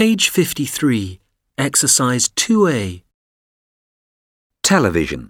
Page 53, Exercise 2A. Television.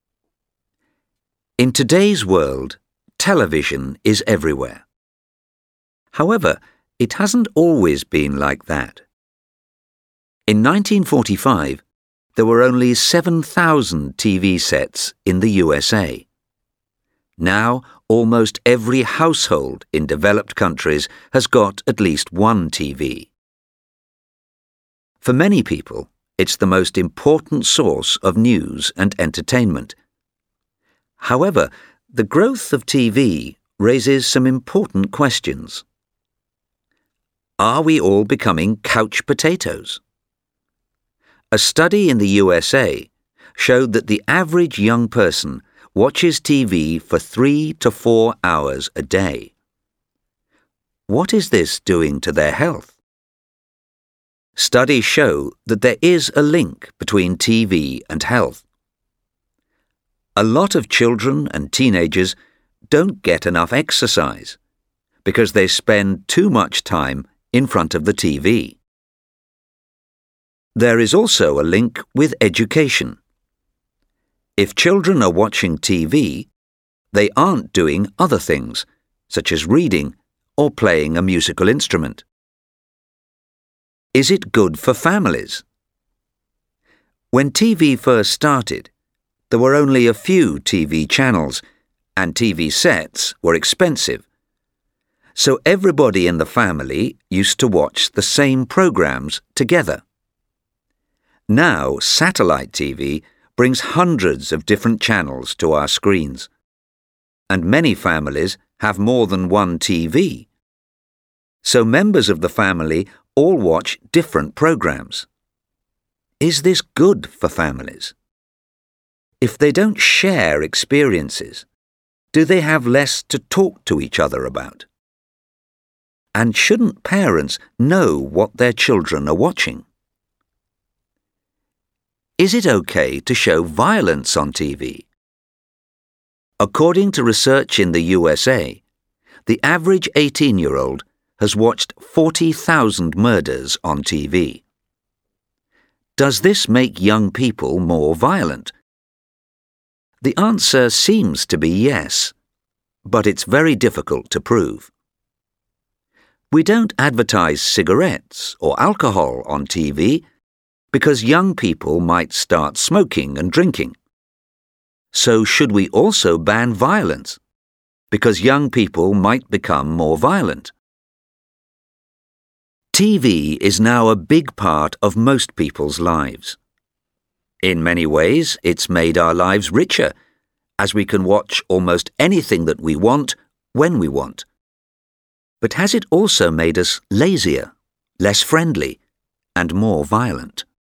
In today's world, television is everywhere. However, it hasn't always been like that. In 1945, there were only 7,000 TV sets in the USA. Now, almost every household in developed countries has got at least one TV. For many people, it's the most important source of news and entertainment. However, the growth of TV raises some important questions. Are we all becoming couch potatoes? A study in the USA showed that the average young person watches TV for 3 to 4 hours a day. What is this doing to their health? Studies show that there is a link between TV and health. A lot of children and teenagers don't get enough exercise because they spend too much time in front of the TV. There is also a link with education. If children are watching TV, they aren't doing other things, such as reading or playing a musical instrument. Is it good for families? When TV first started, there were only a few TV channels, and TV sets were expensive. So everybody in the family used to watch the same programs together. Now, satellite TV brings hundreds of different channels to our screens, and many families have more than one TV. So members of the family all watch different programs. Is this good for families? If they don't share experiences, do they have less to talk to each other about? And shouldn't parents know what their children are watching? Is it okay to show violence on TV? According to research in the USA, the average 18-year-old has watched 40,000 murders on TV. Does this make young people more violent? The answer seems to be yes, but it's very difficult to prove. We don't advertise cigarettes or alcohol on TV because young people might start smoking and drinking. So should we also ban violence? Because young people might become more violent. TV is now a big part of most people's lives. In many ways, it's made our lives richer, as we can watch almost anything that we want when we want. But has it also made us lazier, less friendly, and more violent?